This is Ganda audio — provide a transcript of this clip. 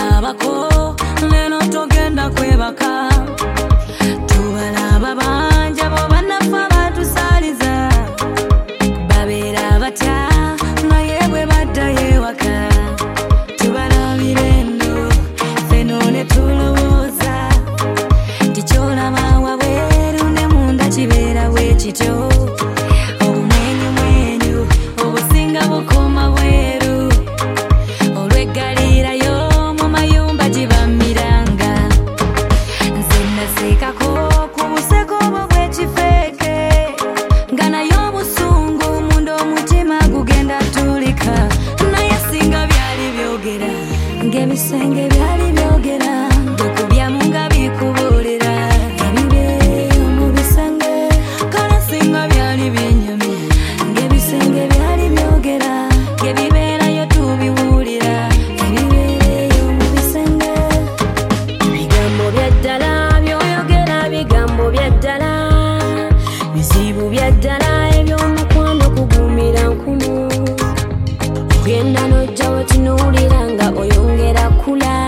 tubalabako leno togenda kwebaka tubalaba banja bo banafa batusaliza babeera batya naye bwe baddayo ewaka tubalabire nno feno ne tulowooza tikyolaba wabweru ne munda kibeera bwe kityo obumwenyumwenyu obusinga bukoma bweru olweggalirayo mu mayumba gibamiranga nze naseekako ku buseko obwo bw'ekifeeke nga naye obusungu munda omutima gugenda tulika naye singa byali byogera ng'ebisenge byali byogera bikubyamu nga bikubuulira ebibeeyo mu bisenge kale singa byali binyumye ng'ebisenge byali byogera ng'ebibeerayo tubiwulira ebibeeyo mu bisenge bigambo bya ddala by'oyogera bigambo bya ddala bizibu bya ddala eby'omukwano kugumira nkumu ogenda n'ojja wetunuulira nga oyongera kula